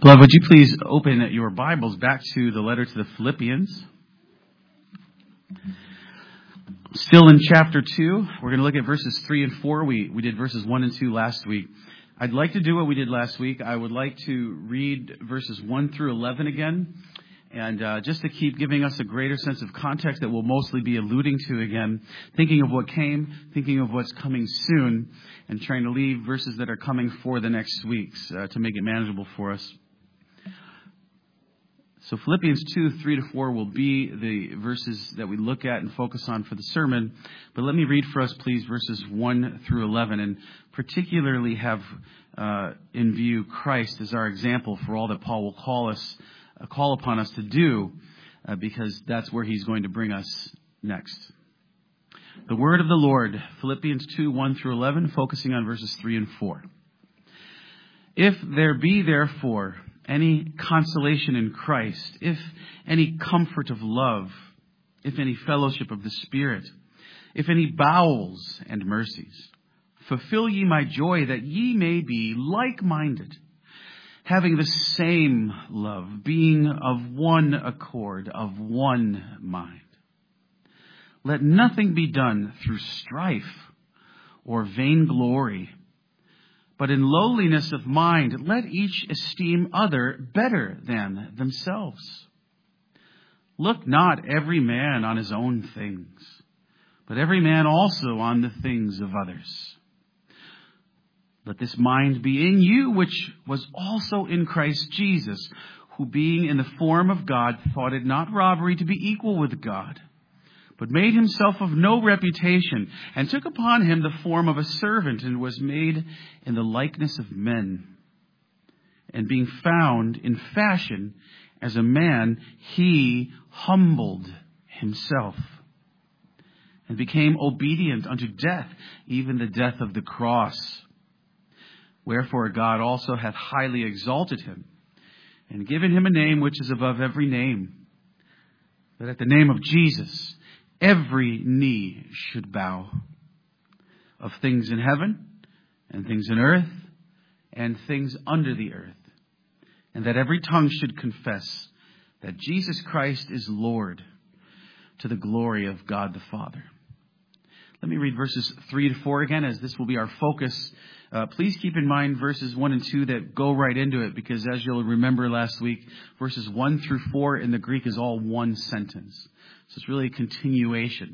Beloved, would you please open your Bibles back to the letter to the Philippians? Still in chapter 2, we're going to look at verses 3 and 4. We did verses 1 and 2 last week. I'd like to do what we did last week. I would like to read verses 1 through 11 again. And just to keep giving us a greater sense of context that we'll mostly be alluding to again, thinking of what came, thinking of what's coming soon, and trying to leave verses that are coming for the next weeks to make it manageable for us. So Philippians 2, 3 to 4 will be the verses that we look at and focus on for the sermon. But let me read for us, please, verses 1 through 11, and particularly have in view Christ as our example for all that Paul will call upon us to do, because that's where he's going to bring us next. The word of the Lord, Philippians 2, 1 through 11, focusing on verses 3 and 4. If there be therefore any consolation in Christ, if any comfort of love, if any fellowship of the Spirit, if any bowels and mercies, fulfill ye my joy, that ye may be like-minded, having the same love, being of one accord, of one mind. Let nothing be done through strife or vainglory, but in lowliness of mind, let each esteem other better than themselves. Look not every man on his own things, but every man also on the things of others. Let this mind be in you, which was also in Christ Jesus, who being in the form of God, thought it not robbery to be equal with God, but made himself of no reputation, and took upon him the form of a servant, and was made in the likeness of men. And being found in fashion as a man, he humbled himself, and became obedient unto death, even the death of the cross. Wherefore God also hath highly exalted him, and given him a name which is above every name, that at the name of Jesus every knee should bow, of things in heaven, and things in earth, and things under the earth, and that every tongue should confess that Jesus Christ is Lord, to the glory of God the Father. Let me read verses 3 to 4 again, as this will be our focus. Please keep in mind verses 1 and 2 that go right into it, because as you'll remember last week, verses 1 through 4 in the Greek is all one sentence. So it's really a continuation.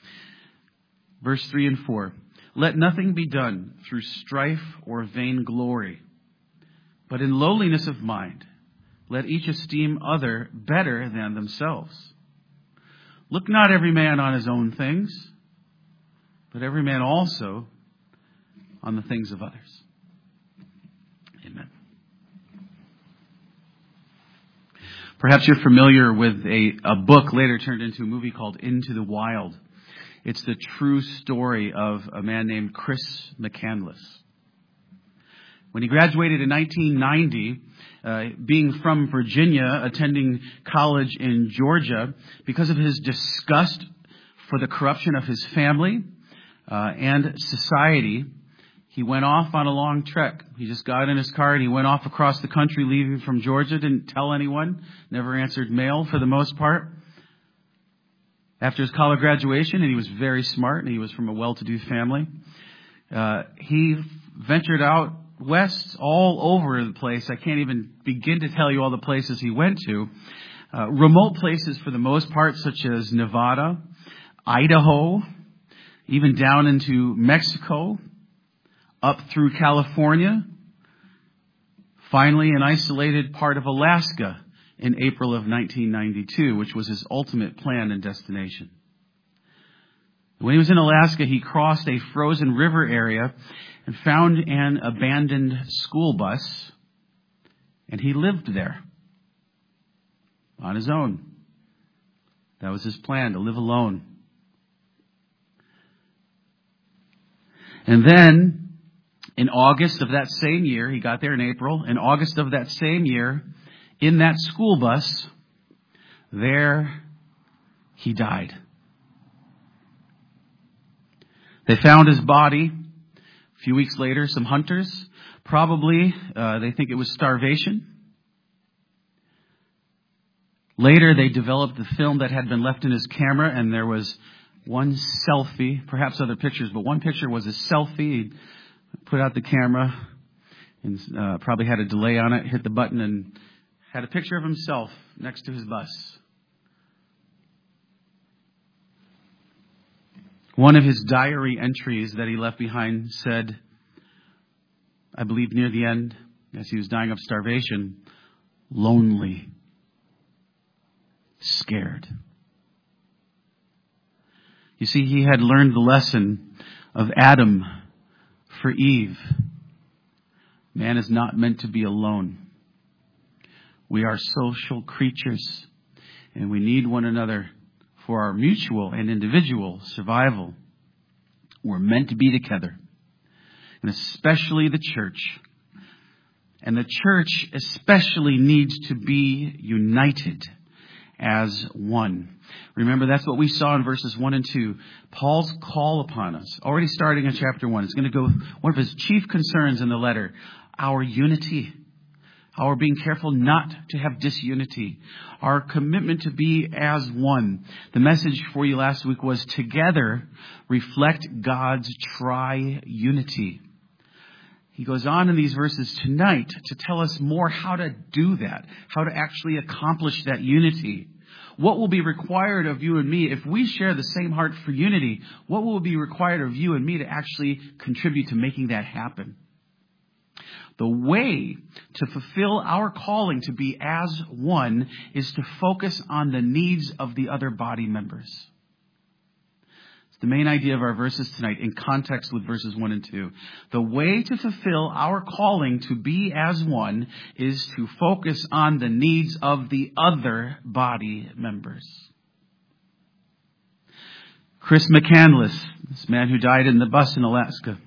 Verse 3 and 4. Let nothing be done through strife or vainglory, but in lowliness of mind, let each esteem other better than themselves. Look not every man on his own things, but every man also on the things of others. Amen. Perhaps you're familiar with a book later turned into a movie called Into the Wild. It's the true story of a man named Chris McCandless. When he graduated in 1990, being from Virginia, attending college in Georgia, because of his disgust for the corruption of his family and society, he went off on a long trek. He just got in his car and he went off across the country, leaving from Georgia, didn't tell anyone, never answered mail for the most part. After his college graduation, and he was very smart, and he was from a well-to-do family, he ventured out west all over the place. I can't even begin to tell you all the places he went to. Remote places for the most part, such as Nevada, Idaho, even down into Mexico, up through California, finally an isolated part of Alaska in April of 1992, which was his ultimate plan and destination. When he was in Alaska, he crossed a frozen river area and found an abandoned school bus, and he lived there on his own. That was his plan, to live alone. And then, in August of that same year, he got there in April, in August of that same year, in that school bus, there he died. They found his body a few weeks later. Some hunters, probably, they think it was starvation, Later, they developed the film that had been left in his camera, and there was one selfie, perhaps other pictures, but one picture was a selfie. He put out the camera and probably had a delay on it, hit the button, and had a picture of himself next to his bus. One of his diary entries that he left behind said, I believe near the end, as he was dying of starvation, lonely, scared. You see, he had learned the lesson of Adam for Eve. Man is not meant to be alone. We are social creatures, and we need one another for our mutual and individual survival. We're meant to be together, and especially the church. And the church especially needs to be united as one. Remember, that's what we saw in verses 1 and 2. Paul's call upon us, already starting in chapter 1, is going to go, one of his chief concerns in the letter, our unity. How we're being careful not to have disunity. Our commitment to be as one. The message for you last week was together reflect God's tri-unity. He goes on in these verses tonight to tell us more how to do that, how to actually accomplish that unity. What will be required of you and me if we share the same heart for unity? What will be required of you and me to actually contribute to making that happen? The way to fulfill our calling to be as one is to focus on the needs of the other body members. It's the main idea of our verses tonight in context with verses 1 and 2. The way to fulfill our calling to be as one is to focus on the needs of the other body members. Chris McCandless, this man who died in the bus in Alaska,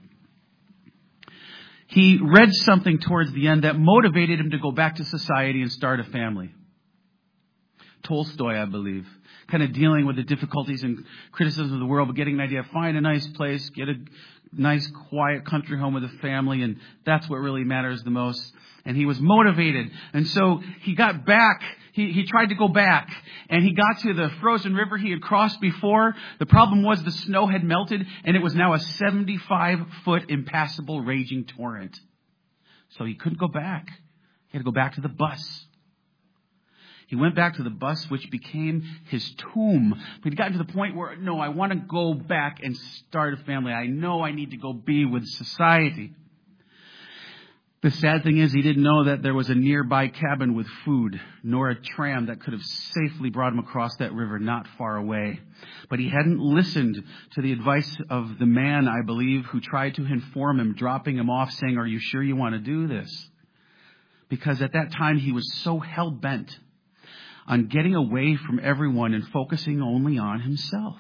he read something towards the end that motivated him to go back to society and start a family. Tolstoy, I believe, kind of dealing with the difficulties and criticism of the world, but getting an idea, find a nice place, get a nice, quiet country home with a family, and that's what really matters the most. And he was motivated. And so he got back. He tried to go back. And he got to the frozen river he had crossed before. The problem was the snow had melted, and it was now a 75-foot impassable raging torrent. So he couldn't go back. He had to go back to the bus. He went back to the bus, which became his tomb. But he got to the point where, no, I want to go back and start a family. I know I need to go be with society. The sad thing is he didn't know that there was a nearby cabin with food, nor a tram that could have safely brought him across that river not far away. But he hadn't listened to the advice of the man, I believe, who tried to inform him, dropping him off, saying, are you sure you want to do this? Because at that time he was so hell-bent on getting away from everyone and focusing only on himself.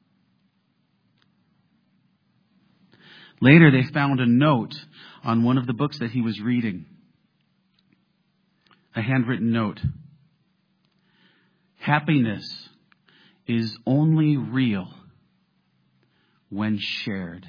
Later, they found a note on one of the books that he was reading. A handwritten note. Happiness is only real when shared.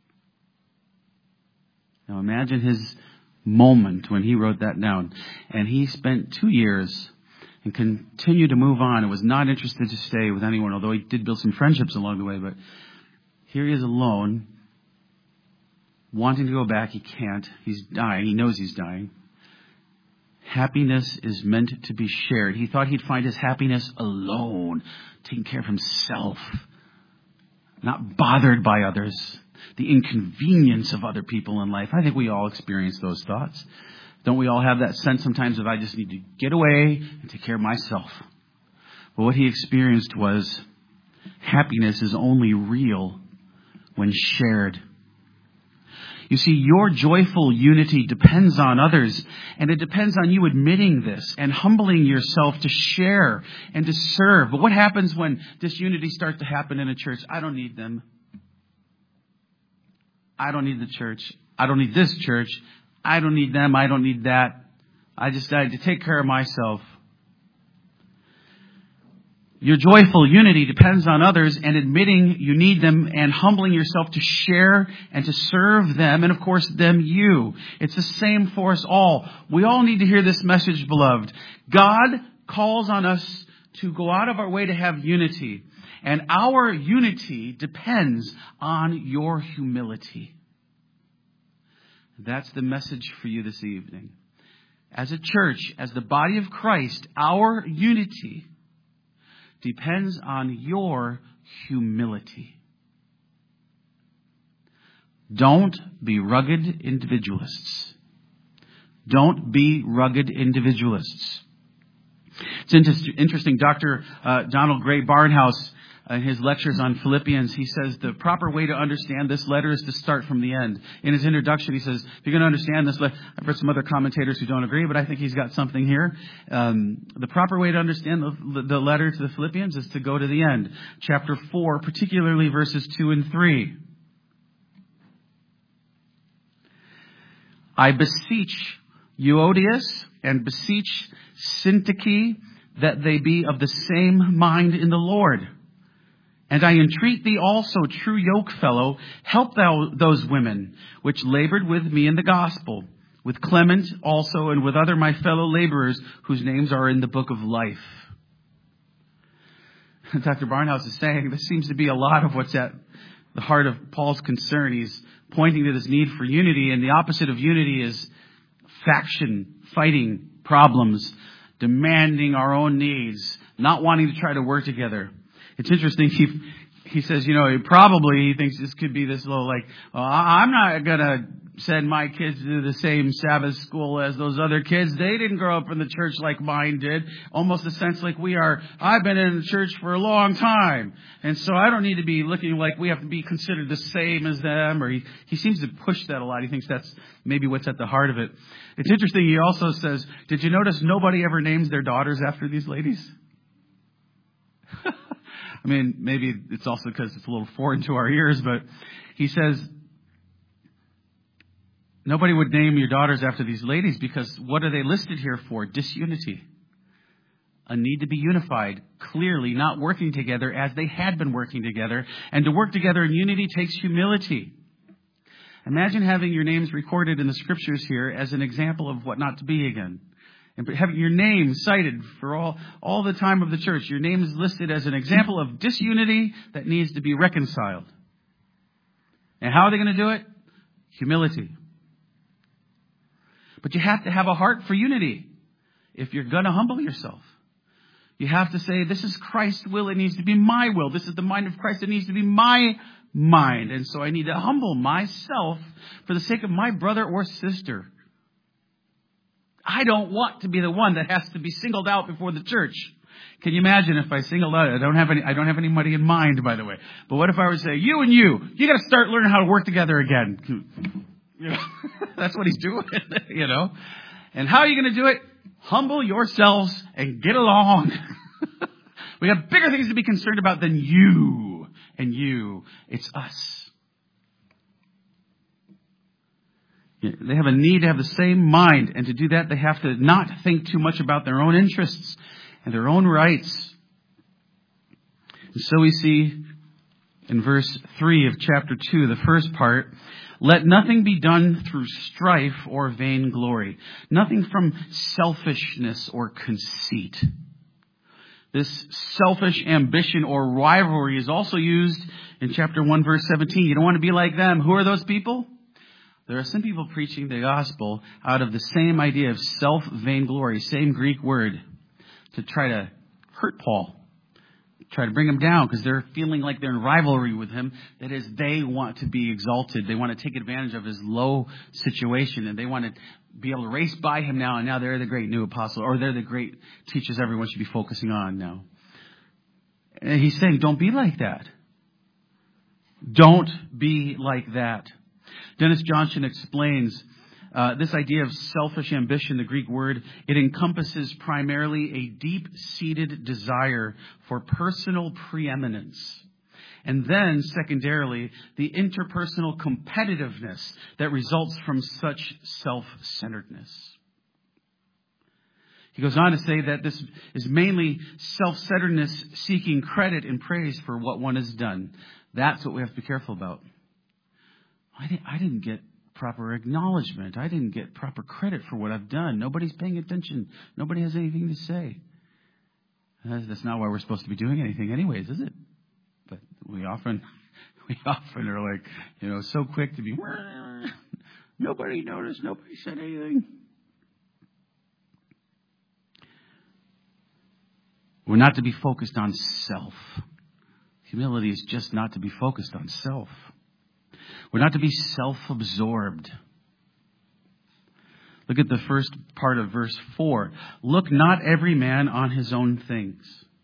Now imagine his moment when he wrote that down. And he spent 2 years and continued to move on and was not interested to stay with anyone, although he did build some friendships along the way. But here he is alone, wanting to go back. He can't. He's dying. He knows he's dying. Happiness is meant to be shared. He thought he'd find his happiness alone, taking care of himself, not bothered by others, the inconvenience of other people in life. I think we all experience those thoughts. Don't we all have that sense sometimes of I just need to get away and take care of myself? But what he experienced was happiness is only real when shared. You see, your joyful unity depends on others, and it depends on you admitting this and humbling yourself to share and to serve. But what happens when disunity starts to happen in a church? I don't need them. I don't need the church. I don't need this church. I don't need them. I don't need that. I just decided to take care of myself. Your joyful unity depends on others and admitting you need them and humbling yourself to share and to serve them and, of course, them you. It's the same for us all. We all need to hear this message, beloved. God calls on us to go out of our way to have unity. And our unity depends on your humility. That's the message for you this evening. As a church, as the body of Christ, our unity depends on your humility. Don't be rugged individualists. Don't be rugged individualists. It's interesting. Dr. Donald Gray Barnhouse, in his lectures on Philippians, he says the proper way to understand this letter is to start from the end. In his introduction, he says, if you're going to understand this letter, I've read some other commentators who don't agree, but I think he's got something here. The proper way to understand the letter to the Philippians is to go to the end. Chapter 4, particularly verses 2 and 3. I beseech Euodias and beseech Syntyche that they be of the same mind in the Lord. And I entreat thee also, true yokefellow, help thou those women which labored with me in the gospel, with Clement also and with other my fellow laborers whose names are in the book of life. Dr. Barnhouse is saying this seems to be a lot of what's at the heart of Paul's concern. He's pointing to this need for unity, and the opposite of unity is faction, fighting, problems, demanding our own needs, not wanting to try to work together. It's interesting. He says, he thinks this could be this little I'm not going to send my kids to the same Sabbath school as those other kids. They didn't grow up in the church like mine did. Almost a sense like we are. I've been in the church for a long time. And so I don't need to be looking like we have to be considered the same as them. Or he seems to push that a lot. He thinks that's maybe what's at the heart of it. It's interesting. He also says, did you notice nobody ever names their daughters after these ladies? I mean, maybe it's also because it's a little foreign to our ears, but he says, nobody would name your daughters after these ladies because what are they listed here for? Disunity. A need to be unified, clearly not working together as they had been working together. And to work together in unity takes humility. Imagine having your names recorded in the scriptures here as an example of what not to be again. And having your name cited for all the time of the church. Your name is listed as an example of disunity that needs to be reconciled. And how are they going to do it? Humility. But you have to have a heart for unity if you're going to humble yourself. You have to say, this is Christ's will, it needs to be my will. This is the mind of Christ, it needs to be my mind. And so I need to humble myself for the sake of my brother or sister. I don't want to be the one that has to be singled out before the church. Can you imagine if I singled out? I don't have anybody in mind, by the way. But what if I were to say, you and you got to start learning how to work together again. That's what he's doing, And how are you going to do it? Humble yourselves and get along. We have bigger things to be concerned about than you and you. It's us. They have a need to have the same mind. And to do that, they have to not think too much about their own interests and their own rights. And so we see in verse 3 of chapter 2, the first part, let nothing be done through strife or vainglory. Nothing from selfishness or conceit. This selfish ambition or rivalry is also used in chapter 1, verse 17. You don't want to be like them. Who are those people? There are some people preaching the gospel out of the same idea of self-vainglory, same Greek word, to try to hurt Paul, try to bring him down because they're feeling like they're in rivalry with him. That is, they want to be exalted. They want to take advantage of his low situation, and they want to be able to race by him now, and now they're the great new apostle, or they're the great teachers everyone should be focusing on now. And he's saying, don't be like that. Don't be like that. Dennis Johnson explains this idea of selfish ambition, the Greek word, it encompasses primarily a deep-seated desire for personal preeminence. And then, secondarily, the interpersonal competitiveness that results from such self-centeredness. He goes on to say that this is mainly self-centeredness seeking credit and praise for what one has done. That's what we have to be careful about. I didn't get proper acknowledgement. I didn't get proper credit for what I've done. Nobody's paying attention. Nobody has anything to say. That's not why we're supposed to be doing anything anyways, is it? But we often are like, so quick to be, nobody noticed, nobody said anything. We're not to be focused on self. Humility is just not to be focused on self. We're not to be self-absorbed. Look at the first part of verse 4. Look not every man on his own things.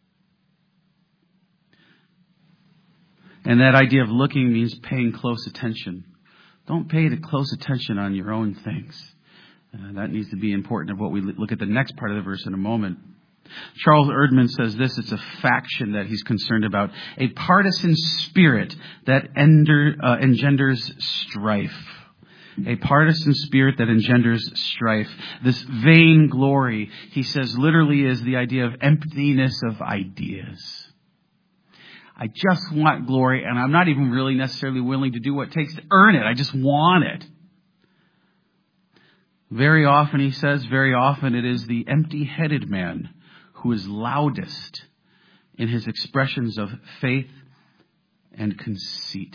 And that idea of looking means paying close attention. Don't pay the close attention on your own things. That needs to be important of what we look at the next part of the verse in a moment. Charles Erdman says this, it's a faction that he's concerned about, a partisan spirit that engenders strife. A partisan spirit that engenders strife. This vain glory, he says, literally is the idea of emptiness of ideas. I just want glory, and I'm not even really necessarily willing to do what it takes to earn it. I just want it. Very often, he says, it is the empty-headed man who is loudest in his expressions of faith and conceit.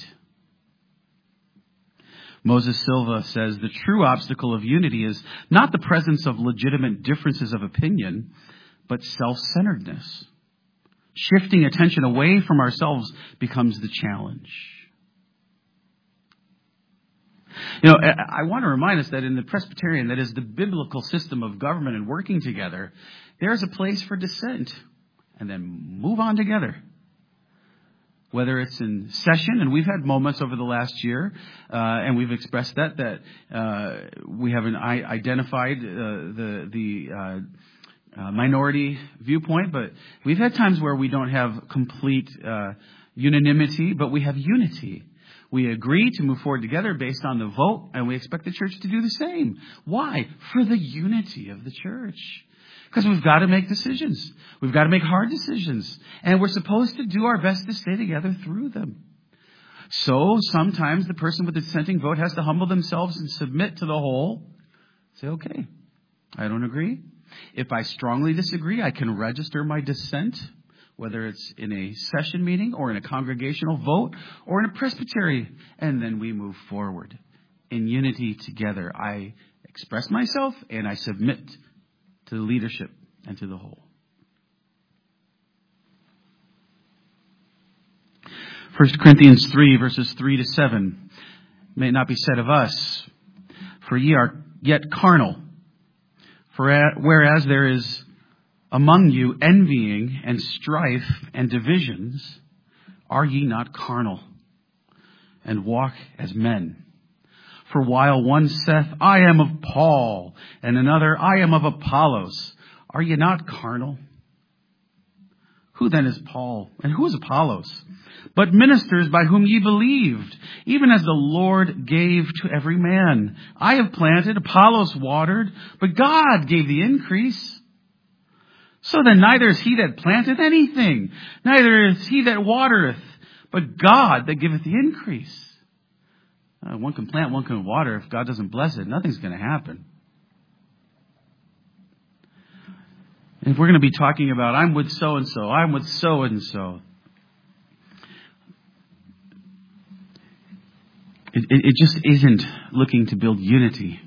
Moses Silva says the true obstacle of unity is not the presence of legitimate differences of opinion, but self-centeredness. Shifting attention away from ourselves becomes the challenge. I want to remind us that in the Presbyterian, that is the biblical system of government and working together, there's a place for dissent and then move on together. Whether it's in session, and we've had moments over the last year, and we've expressed that we haven't identified the minority viewpoint, but we've had times where we don't have complete unanimity, but we have unity. We agree to move forward together based on the vote, and we expect the church to do the same. Why? For the unity of the church. Because we've got to make decisions. We've got to make hard decisions. And we're supposed to do our best to stay together through them. So sometimes the person with the dissenting vote has to humble themselves and submit to the whole. Say, okay, I don't agree. If I strongly disagree, I can register my dissent, whether it's in a session meeting or in a congregational vote or in a presbytery. And then we move forward in unity together. I express myself and I submit to the leadership and to the whole. 1 Corinthians 3, verses 3 to 7. May it not be said of us, for ye are yet carnal. For whereas there is among you envying and strife and divisions, are ye not carnal, and walk as men? For while one saith, I am of Paul, and another, I am of Apollos, are ye not carnal? Who then is Paul, and who is Apollos? But ministers by whom ye believed, even as the Lord gave to every man. I have planted, Apollos watered, but God gave the increase. So then neither is he that planteth anything, neither is he that watereth, but God that giveth the increase. One can plant, one can water. If God doesn't bless it, nothing's going to happen. And if we're going to be talking about, I'm with so-and-so, I'm with so-and-so, it just isn't looking to build unity.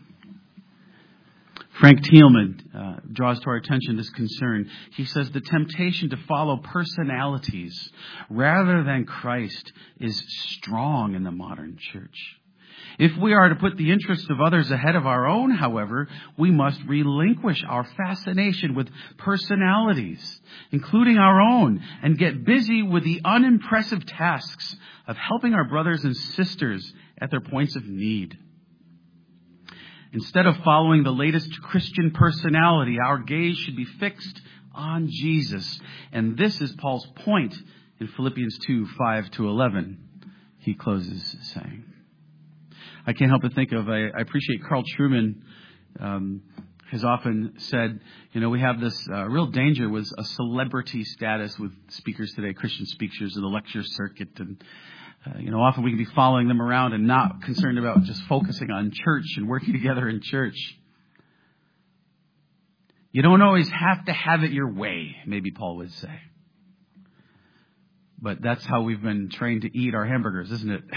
Frank Thielman draws to our attention this concern. He says the temptation to follow personalities rather than Christ is strong in the modern church. If we are to put the interests of others ahead of our own, however, we must relinquish our fascination with personalities, including our own, and get busy with the unimpressive tasks of helping our brothers and sisters at their points of need. Instead of following the latest Christian personality, our gaze should be fixed on Jesus. And this is Paul's point in Philippians 2, 5 to 11. He closes saying, I can't help but think of, I appreciate Carl Trueman has often said, we have this real danger with a celebrity status with speakers today, Christian speakers in the lecture circuit. And, often we can be following them around and not concerned about just focusing on church and working together in church. You don't always have to have it your way, maybe Paul would say. But that's how we've been trained to eat our hamburgers, isn't it?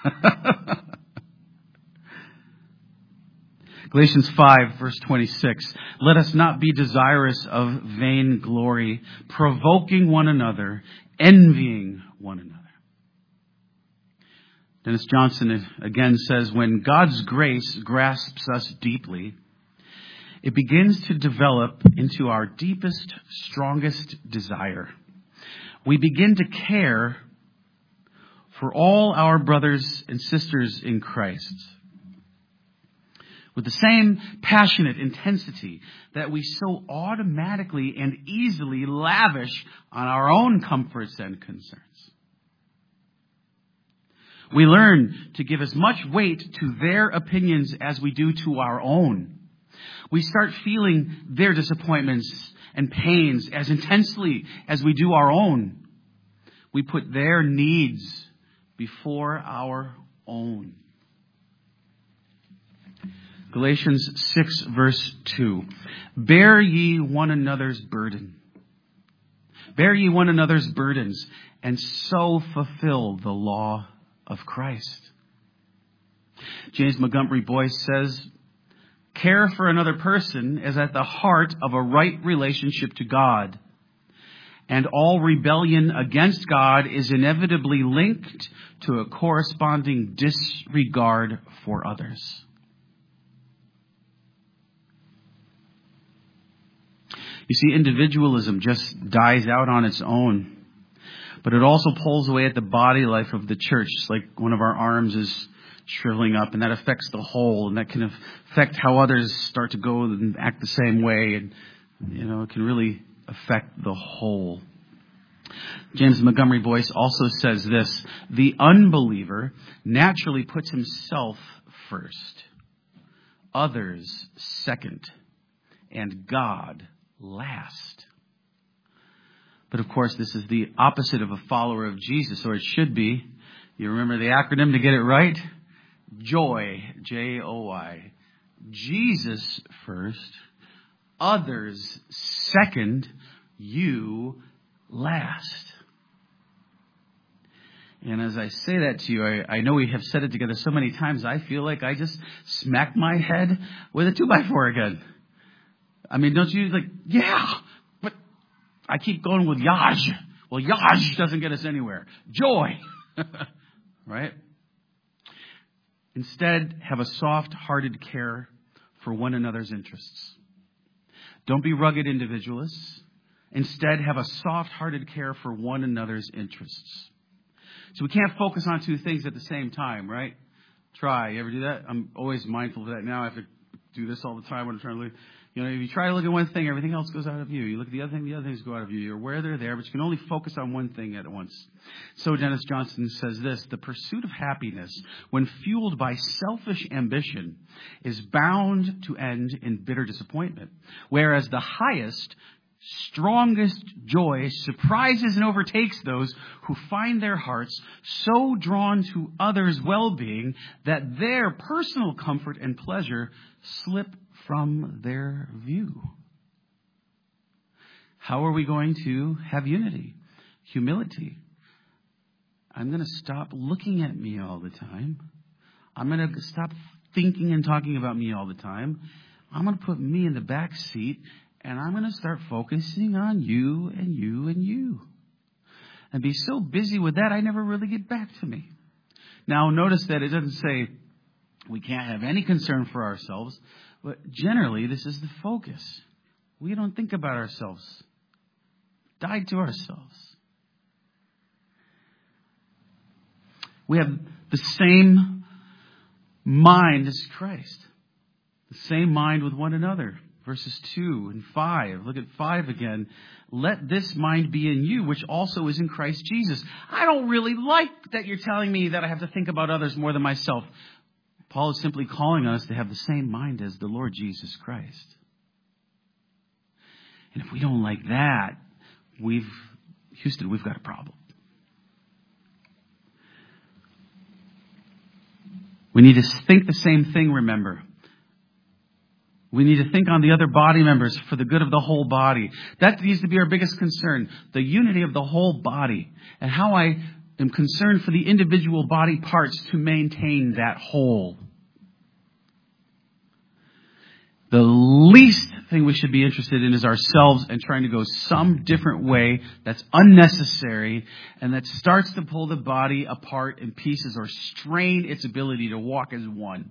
Galatians 5, verse 26. Let us not be desirous of vain glory, provoking one another, envying one another. Dennis Johnson again says, when God's grace grasps us deeply, it begins to develop into our deepest, strongest desire. We begin to care for all our brothers and sisters in Christ with the same passionate intensity that we so automatically and easily lavish on our own comforts and concerns. We learn to give as much weight to their opinions as we do to our own. We start feeling their disappointments and pains as intensely as we do our own. We put their needs before our own. Galatians 6, verse 2. Bear ye one another's burden. Bear ye one another's burdens, and so fulfill the law of Christ. James Montgomery Boyce says, care for another person is at the heart of a right relationship to God. And all rebellion against God is inevitably linked to a corresponding disregard for others. You see, individualism just dies out on its own. But it also pulls away at the body life of the church. It's like one of our arms is shriveling up, and that affects the whole, and that can affect how others start to go and act the same way, and it can really affect the whole. James Montgomery Boyce also says this: the unbeliever naturally puts himself first, others second, and God last. But of course, this is the opposite of a follower of Jesus, or it should be. You remember the acronym to get it right? JOY, J-O-Y. Jesus first, others second, you last. And as I say that to you, I know we have said it together so many times, I feel like I just smacked my head with a 2x4 again. I mean, don't you yeah, but I keep going with Yaj. Well, Yaj doesn't get us anywhere. Joy. Right? Instead, have a soft-hearted care for one another's interests. Don't be rugged individualists. Instead, have a soft-hearted care for one another's interests. So we can't focus on two things at the same time, right? Try. You ever do that? I'm always mindful of that now. I have to do this all the time when I'm trying to look. If you try to look at one thing, everything else goes out of view. You look at the other things go out of view. You're aware they're there, but you can only focus on one thing at once. So Dennis Johnson says this: the pursuit of happiness, when fueled by selfish ambition, is bound to end in bitter disappointment. Whereas the highest, strongest joy surprises and overtakes those who find their hearts so drawn to others' well-being that their personal comfort and pleasure slip from their view. How are we going to have unity? Humility. I'm going to stop looking at me all the time. I'm going to stop thinking and talking about me all the time. I'm going to put me in the back seat, and I'm going to start focusing on you and you and you. And be so busy with that, I never really get back to me. Now, notice that it doesn't say we can't have any concern for ourselves. But generally, this is the focus. We don't think about ourselves. Die to ourselves. We have the same mind as Christ. The same mind with one another. Verses 2 and 5. Look at 5 again. Let this mind be in you, which also is in Christ Jesus. I don't really like that you're telling me that I have to think about others more than myself. Paul is simply calling us to have the same mind as the Lord Jesus Christ. And if we don't like that, Houston, we've got a problem. We need to think the same thing, remember. We need to think on the other body members for the good of the whole body. That needs to be our biggest concern. The unity of the whole body. And how I am concerned for the individual body parts to maintain that whole. The least thing we should be interested in is ourselves and trying to go some different way that's unnecessary and that starts to pull the body apart in pieces or strain its ability to walk as one.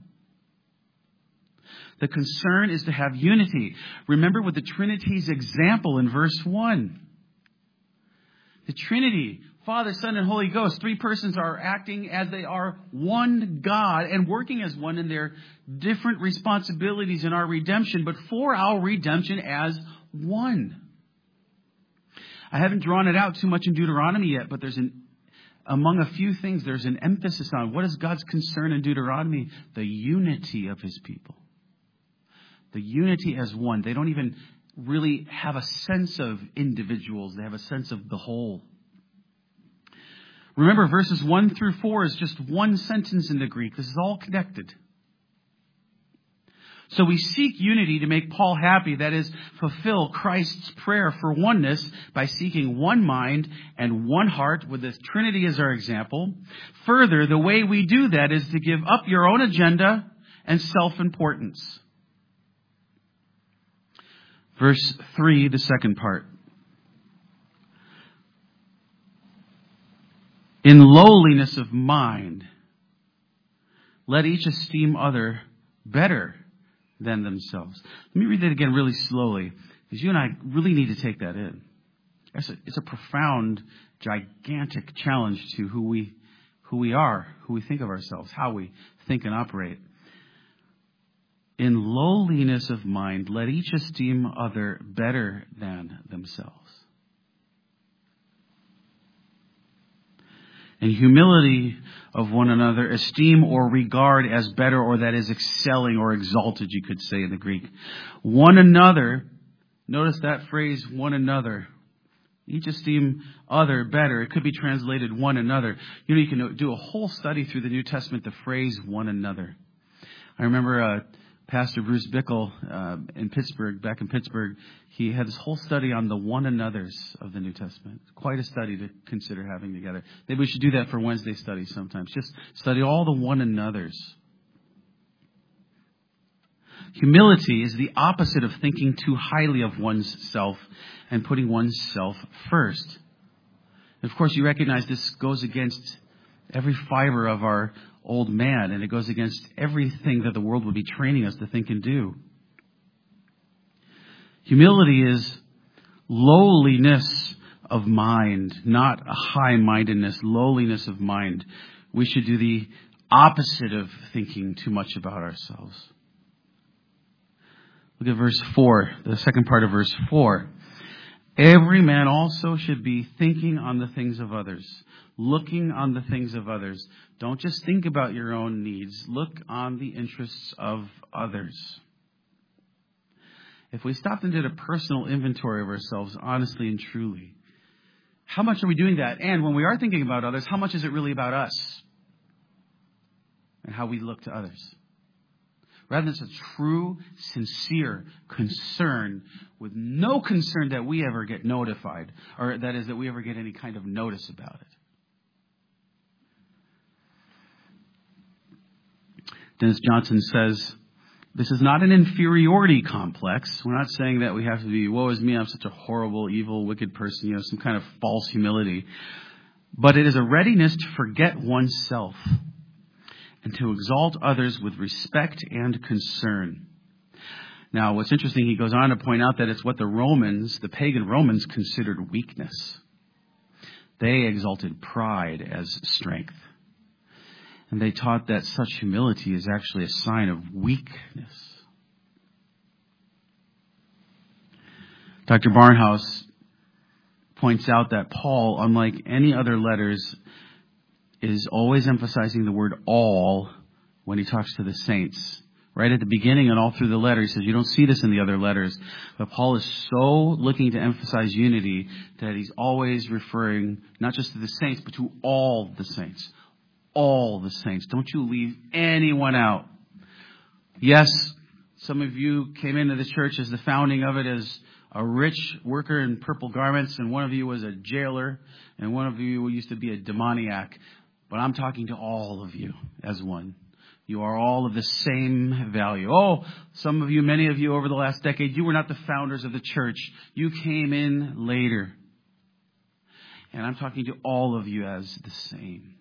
The concern is to have unity. Remember with the Trinity's example in verse 1. The Trinity, Father, Son, and Holy Ghost, three persons are acting as they are one God and working as one in their different responsibilities in our redemption, but for our redemption as one. I haven't drawn it out too much in Deuteronomy yet, but among a few things, there's an emphasis on what is God's concern in Deuteronomy? The unity of His people. The unity as one. They don't even really have a sense of individuals. They have a sense of the whole. Remember, verses 1 through 4 is just one sentence in the Greek. This is all connected. So we seek unity to make Paul happy. That is, fulfill Christ's prayer for oneness by seeking one mind and one heart with the Trinity as our example. Further, the way we do that is to give up your own agenda and self-importance. Verse 3, the second part. In lowliness of mind, let each esteem other better than themselves. Let me read that again really slowly, because you and I really need to take that in. It's a profound, gigantic challenge to who we are, who we think of ourselves, how we think and operate. In lowliness of mind, let each esteem other better than themselves. In humility of one another, esteem or regard as better, or that is excelling or exalted, you could say in the Greek. One another, notice that phrase, one another. Each esteem other better. It could be translated one another. You can do a whole study through the New Testament, the phrase one another. I remember Pastor Bruce Bickle back in Pittsburgh, he had this whole study on the one another's of the New Testament. Quite a study to consider having together. Maybe we should do that for Wednesday studies sometimes. Just study all the one another's. Humility is the opposite of thinking too highly of one's self and putting one's self first. And of course, you recognize this goes against every fiber of our old man, and it goes against everything that the world would be training us to think and do. Humility is lowliness of mind, not a high-mindedness, lowliness of mind. We should do the opposite of thinking too much about ourselves. Look at verse 4, the second part of verse 4. Every man also should be thinking on the things of others, looking on the things of others. Don't just think about your own needs. Look on the interests of others. If we stopped and did a personal inventory of ourselves, honestly and truly, how much are we doing that? And when we are thinking about others, how much is it really about us and how we look to others? Rather than a true, sincere concern with no concern that we ever get notified, or that is that we ever get any kind of notice about it. Dennis Johnson says, this is not an inferiority complex. We're not saying that we have to be, woe is me, I'm such a horrible, evil, wicked person, some kind of false humility. But it is a readiness to forget oneself and to exalt others with respect and concern. Now, what's interesting, he goes on to point out that it's what the pagan Romans considered weakness. They exalted pride as strength. And they taught that such humility is actually a sign of weakness. Dr. Barnhouse points out that Paul, unlike any other letters, is always emphasizing the word all when he talks to the saints. Right at the beginning and all through the letter, he says, you don't see this in the other letters. But Paul is so looking to emphasize unity that he's always referring not just to the saints, but to all the saints. All the saints. Don't you leave anyone out. Yes, Some of you came into the church as the founding of it as a rich worker in purple garments, and one of you was a jailer, and one of you used to be a demoniac. But I'm talking to all of you as one. You are all of the same value. Oh, some of you, many of you over the last decade, you were not the founders of the church. You came in later. And I'm talking to all of you as the same.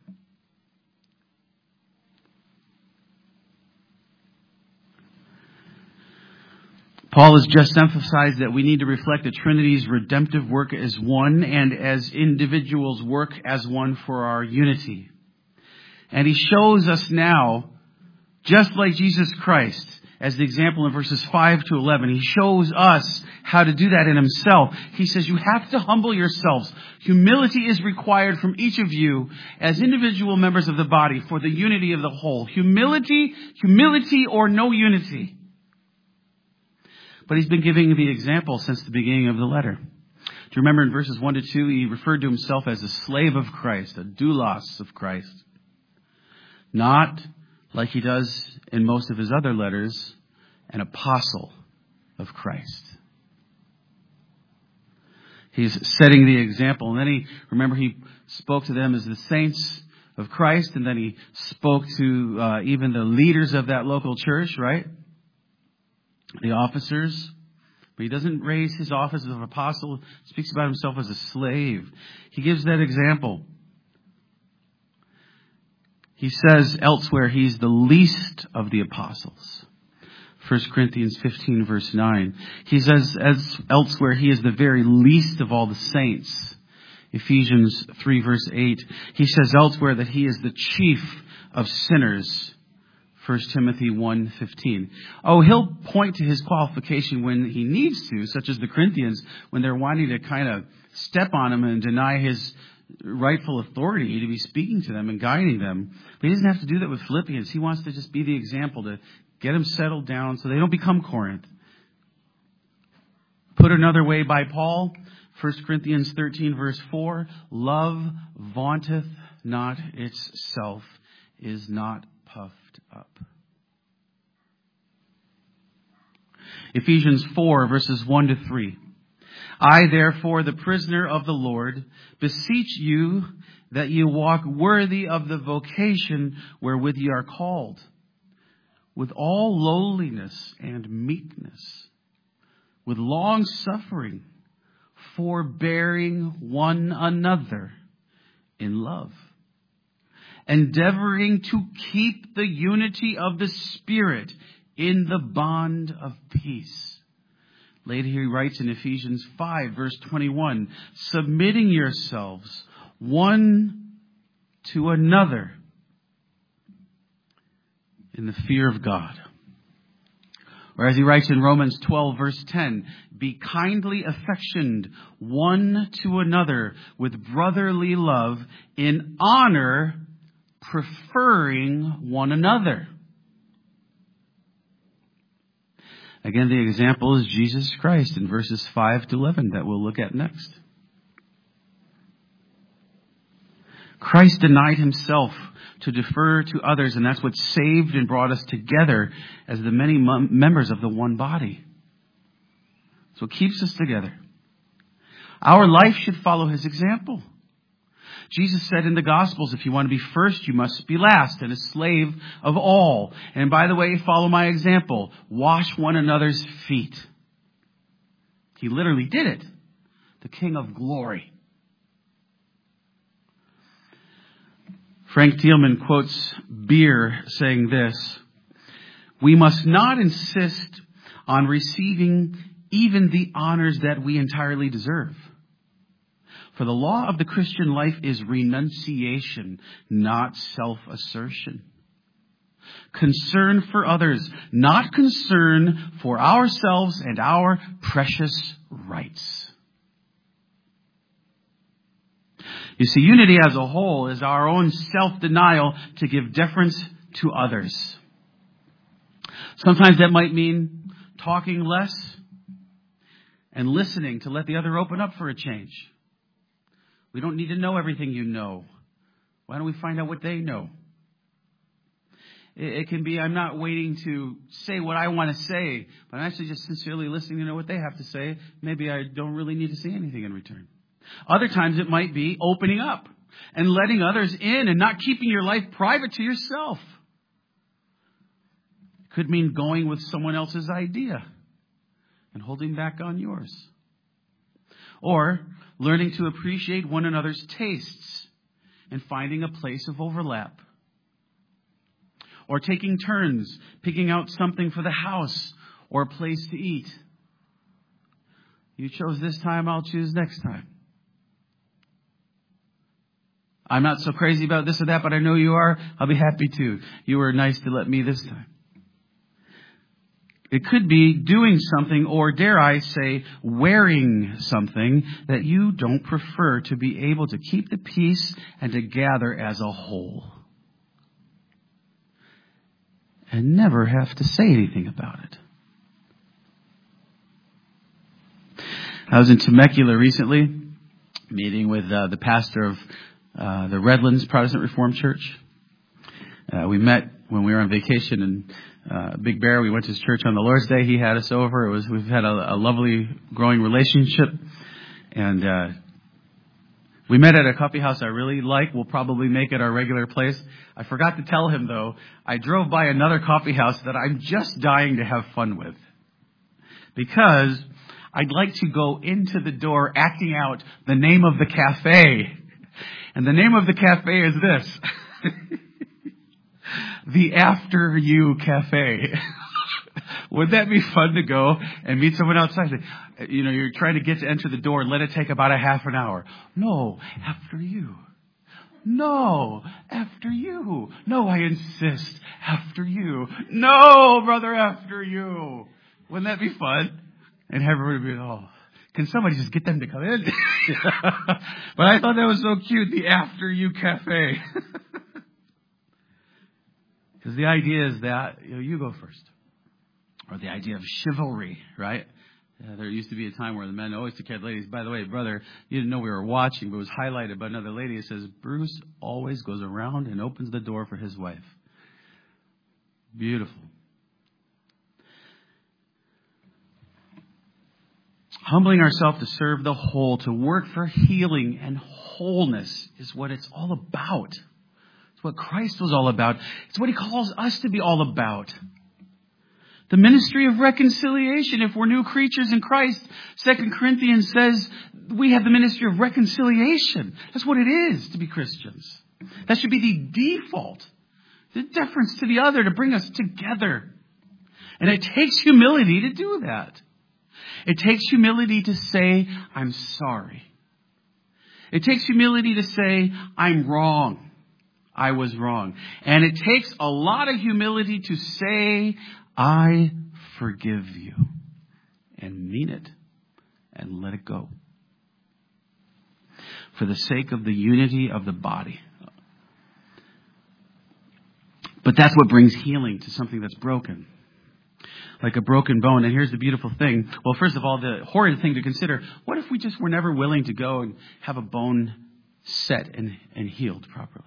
Paul has just emphasized that we need to reflect the Trinity's redemptive work as one, and as individuals work as one for our unity. And he shows us now, just like Jesus Christ, as the example in verses 5 to 11, he shows us how to do that in himself. He says, you have to humble yourselves. Humility is required from each of you as individual members of the body for the unity of the whole. Humility or no unity. But he's been giving the example since the beginning of the letter. Do you remember in verses 1 to 2, he referred to himself as a slave of Christ, a doulos of Christ. Not, like he does in most of his other letters, an apostle of Christ. He's setting the example. And then he spoke to them as the saints of Christ, and then he spoke to even the leaders of that local church, right? The officers. But he doesn't raise his office of apostle. He speaks about himself as a slave. He gives that example. He says elsewhere he's the least of the apostles. 1 Corinthians 15 verse 9. He says elsewhere he is the very least of all the saints. Ephesians 3 verse 8. He says elsewhere that he is the chief of sinners. 1 Timothy 1:15. Oh, he'll point to his qualification when he needs to, such as the Corinthians, when they're wanting to kind of step on him and deny his rightful authority to be speaking to them and guiding them. But he doesn't have to do that with Philippians. He wants to just be the example to get them settled down so they don't become Corinth. Put another way by Paul, 1 Corinthians 13 verse 4, love vaunteth not itself, is not puffed up. Ephesians 4 verses 1 to 3. I, therefore, the prisoner of the Lord, beseech you that you walk worthy of the vocation wherewith ye are called, with all lowliness and meekness, with long suffering, forbearing one another in love, endeavoring to keep the unity of the Spirit in the bond of peace. Later he writes in Ephesians 5 verse 21, submitting yourselves one to another in the fear of God. Or as he writes in Romans 12 verse 10, be kindly affectioned one to another with brotherly love, in honor preferring one another. Again, the example is Jesus Christ in verses 5 to 11 that we'll look at next. Christ denied himself to defer to others, and that's what saved and brought us together as the many members of the one body. So it keeps us together. Our life should follow his example. Jesus said in the Gospels, if you want to be first, you must be last and a slave of all. And by the way, follow my example. Wash one another's feet. He literally did it. The King of Glory. Frank Thielman quotes Beer saying this, we must not insist on receiving even the honors that we entirely deserve. For the law of the Christian life is renunciation, not self-assertion. Concern for others, not concern for ourselves and our precious rights. You see, unity as a whole is our own self-denial to give deference to others. Sometimes that might mean talking less and listening to let the other open up for a change. We don't need to know everything you know. Why don't we find out what they know? It can be I'm not waiting to say what I want to say, but I'm actually just sincerely listening to know what they have to say. Maybe I don't really need to say anything in return. Other times it might be opening up and letting others in and not keeping your life private to yourself. It could mean going with someone else's idea and holding back on yours. Or learning to appreciate one another's tastes and finding a place of overlap. Or taking turns, picking out something for the house or a place to eat. You chose this time, I'll choose next time. I'm not so crazy about this or that, but I know you are. I'll be happy to. You were nice to let me this time. It could be doing something, or dare I say, wearing something that you don't prefer to be able to keep the peace and to gather as a whole. And never have to say anything about it. I was in Temecula recently, meeting with the pastor of the Redlands Protestant Reformed Church. We met when we were on vacation in Big Bear. We went to his church on the Lord's Day. He had us over. We've had a lovely growing relationship. And we met at a coffee house I really like. We'll probably make it our regular place. I forgot to tell him, though, I drove by another coffee house that I'm just dying to have fun with. Because I'd like to go into the door acting out the name of the cafe. And the name of the cafe is this. The After You Cafe. Would that be fun to go and meet someone outside? You know, you're trying to get to enter the door and let it take about a half an hour. No, after you. No, after you. No, I insist. After you. No, brother, after you. Wouldn't that be fun? And everybody would be, oh, can somebody just get them to come in? But I thought that was so cute, the After You Cafe. Because the idea is that you go first. Or the idea of chivalry, right? There used to be a time where the men always took care of the ladies. By the way, brother, you didn't know we were watching, but it was highlighted by another lady. It says, Bruce always goes around and opens the door for his wife. Beautiful. Humbling ourselves to serve the whole, to work for healing and wholeness is what it's all about. It's what Christ was all about. It's what He calls us to be all about. The ministry of reconciliation. If we're new creatures in Christ, 2 Corinthians says we have the ministry of reconciliation. That's what it is to be Christians. That should be the default. The deference to the other to bring us together. And it takes humility to do that. It takes humility to say, I'm sorry. It takes humility to say, I'm wrong. I was wrong. And it takes a lot of humility to say, I forgive you. And mean it. And let it go. For the sake of the unity of the body. But that's what brings healing to something that's broken. Like a broken bone. And here's the beautiful thing. Well, first of all, the horrid thing to consider. What if we just were never willing to go and have a bone set and healed properly?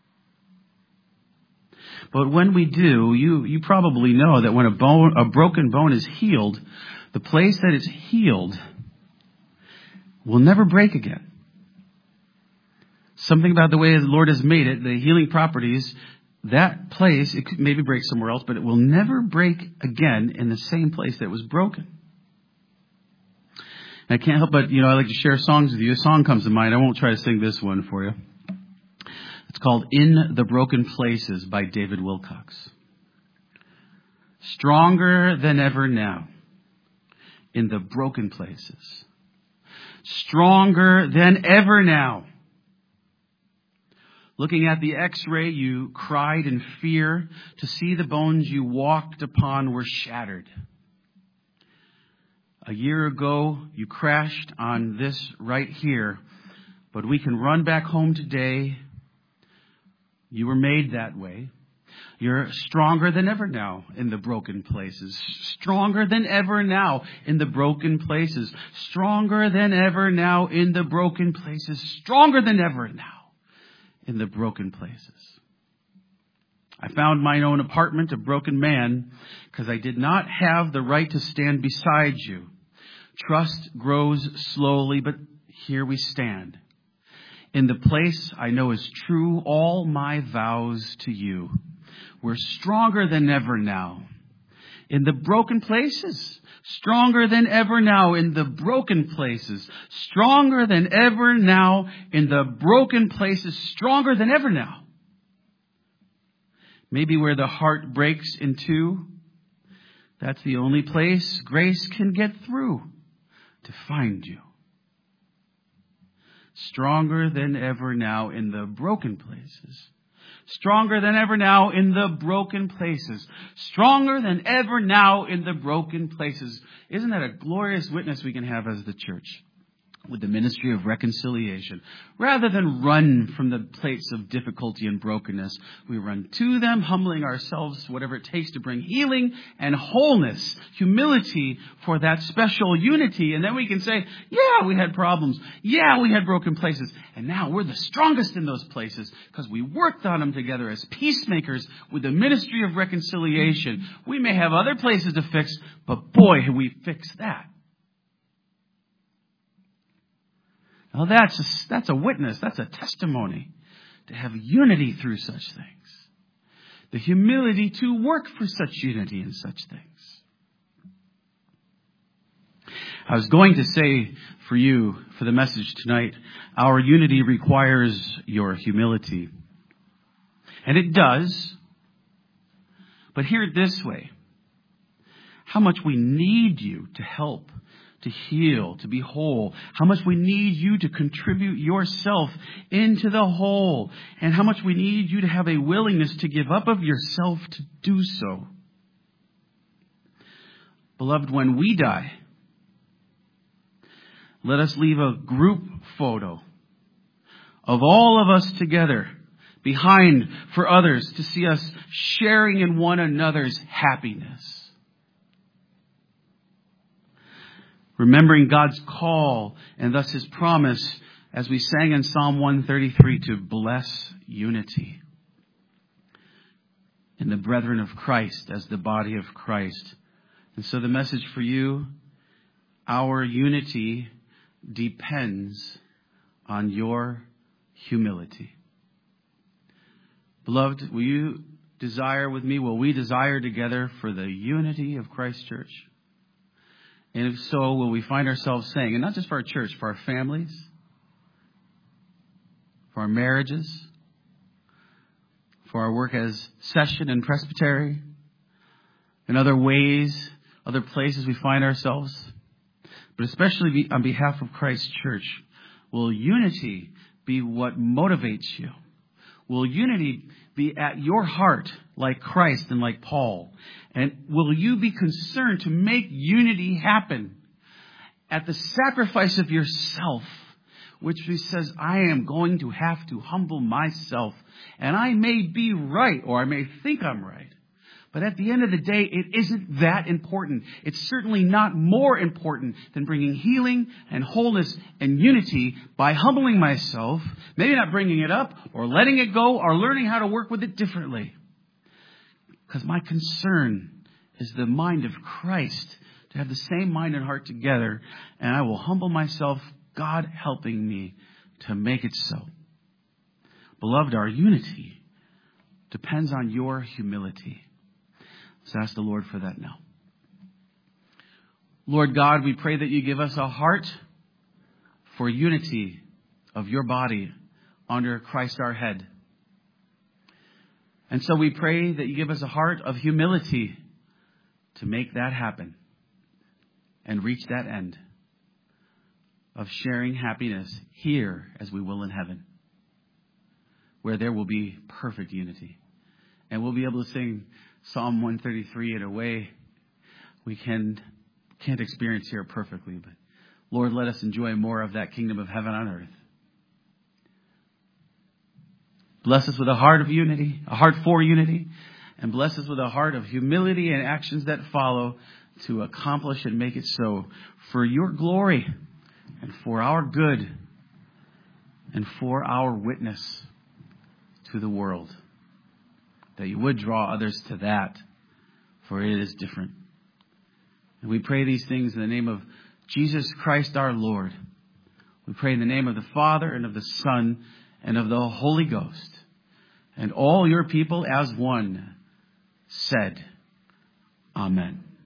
But when we do, you probably know that when a broken bone is healed, the place that it's healed will never break again. Something about the way the Lord has made it, the healing properties, that place, it could maybe break somewhere else, but it will never break again in the same place that it was broken. And I can't help but, I like to share songs with you. A song comes to mind. I won't try to sing this one for you. It's called In the Broken Places by David Wilcox. Stronger than ever now in the broken places. Stronger than ever now. Looking at the x-ray, you cried in fear to see the bones you walked upon were shattered. A year ago, you crashed on this right here, but we can run back home today. You were made that way. You're stronger than ever now in the broken places. Stronger than ever now in the broken places. Stronger than ever now in the broken places. Stronger than ever now in the broken places. I found mine own apartment, a broken man, because I did not have the right to stand beside you. Trust grows slowly, but here we stand. In the place I know is true, all my vows to you. We're stronger than ever now. In the broken places, stronger than ever now. In the broken places, stronger than ever now. In the broken places, stronger than ever now. Maybe where the heart breaks in two, that's the only place grace can get through to find you. Stronger than ever now in the broken places. Stronger than ever now in the broken places. Stronger than ever now in the broken places. Isn't that a glorious witness we can have as the church? With the ministry of reconciliation. Rather than run from the place of difficulty and brokenness, we run to them, humbling ourselves, whatever it takes to bring healing and wholeness, humility for that special unity. And then we can say, yeah, we had problems. Yeah, we had broken places. And now we're the strongest in those places because we worked on them together as peacemakers with the ministry of reconciliation. We may have other places to fix, but boy, have we fixed that. Now that's a witness. That's a testimony to have unity through such things. The humility to work for such unity in such things. I was going to say for you, for the message tonight, our unity requires your humility. And it does. But hear it this way. How much we need you to help, to heal, to be whole. How much we need you to contribute yourself into the whole. And how much we need you to have a willingness to give up of yourself to do so. Beloved, when we die, let us leave a group photo of all of us together behind for others to see us sharing in one another's happiness. Remembering God's call and thus His promise, as we sang in Psalm 133, to bless unity in the brethren of Christ as the body of Christ. And so the message for you, our unity depends on your humility. Beloved, will you desire with me, will we desire together for the unity of Christ's church? And if so, will we find ourselves saying, and not just for our church, for our families, for our marriages, for our work as session and presbytery, in other ways, other places we find ourselves, but especially on behalf of Christ's church, will unity be what motivates you? Will unity be at your heart like Christ and like Paul? And will you be concerned to make unity happen at the sacrifice of yourself, which says, I am going to have to humble myself, and I may be right, or I may think I'm right. But at the end of the day, it isn't that important. It's certainly not more important than bringing healing and wholeness and unity by humbling myself, maybe not bringing it up or letting it go or learning how to work with it differently. Because my concern is the mind of Christ, to have the same mind and heart together, and I will humble myself, God helping me to make it so. Beloved, our unity depends on your humility. Let's ask the Lord for that now. Lord God, we pray that you give us a heart for unity of your body under Christ our head. And so we pray that you give us a heart of humility to make that happen and reach that end of sharing happiness here as we will in heaven, where there will be perfect unity. And we'll be able to sing Psalm 133 in a way we can't experience here perfectly. But Lord, let us enjoy more of that kingdom of heaven on earth. Bless us with a heart of unity, a heart for unity, and bless us with a heart of humility and actions that follow to accomplish and make it so for your glory and for our good and for our witness to the world, that you would draw others to that, for it is different. And we pray these things in the name of Jesus Christ our Lord. We pray in the name of the Father and of the Son and of the Holy Ghost. And all your people as one said, Amen.